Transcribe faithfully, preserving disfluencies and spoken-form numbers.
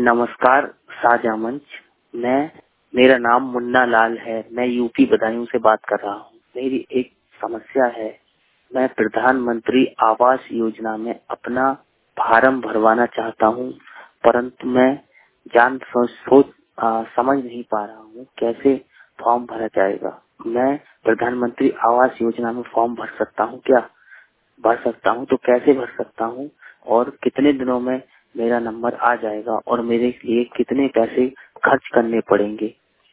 नमस्कार साझा मंच। मैं मेरा नाम मुन्ना लाल है। मैं यूपी बदायूं से बात कर रहा हूँ। मेरी एक समस्या है। मैं प्रधानमंत्री आवास योजना में अपना फार्म भरवाना चाहता हूँ, परंतु मैं जान सोच सोच आ, समझ नहीं पा रहा हूँ कैसे फॉर्म भरा जाएगा। मैं प्रधानमंत्री आवास योजना में फॉर्म भर सकता हूँ क्या? भर सकता हूँ तो कैसे भर सकता हूँ और कितने दिनों में मेरा नंबर आ जाएगा और मेरे लिए कितने पैसे खर्च करने पड़ेंगे?